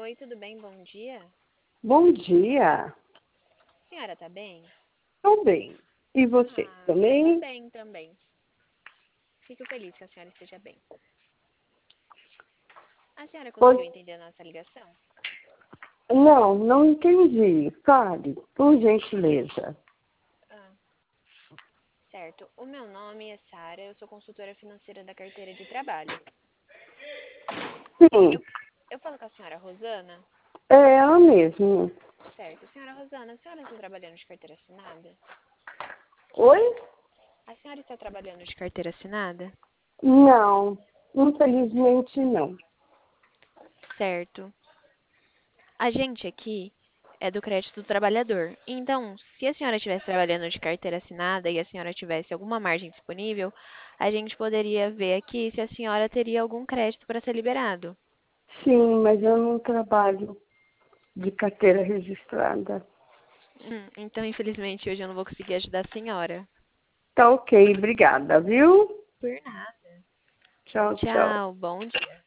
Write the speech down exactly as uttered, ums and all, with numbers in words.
Oi, tudo bem? Bom dia. Bom dia. A senhora tá bem? Estou bem. E você? Ah, tô Também? bem também. Fico feliz que a senhora esteja bem. A senhora Pois, conseguiu entender a nossa ligação? não, não entendi. Fale, por gentileza. Ah, certo. O meu nome é Sara, eu sou consultora financeira da carteira de trabalho. Sim, Eu, eu falo com a senhora Rosana? é ela mesmo. Certo. Senhora Rosana, a senhora está trabalhando de carteira assinada? Oi? A senhora está trabalhando de carteira assinada? Não, infelizmente não. Certo. A gente aqui é do crédito do trabalhador. Então, se a senhora estivesse trabalhando de carteira assinada e a senhora tivesse alguma margem disponível, a gente poderia ver aqui se a senhora teria algum crédito para ser liberado. Sim, mas eu não trabalho de carteira registrada. Hum, então, infelizmente, hoje eu não vou conseguir ajudar a senhora. Tá ok, obrigada, viu? Por nada. Tchau, tchau. Tchau, bom dia.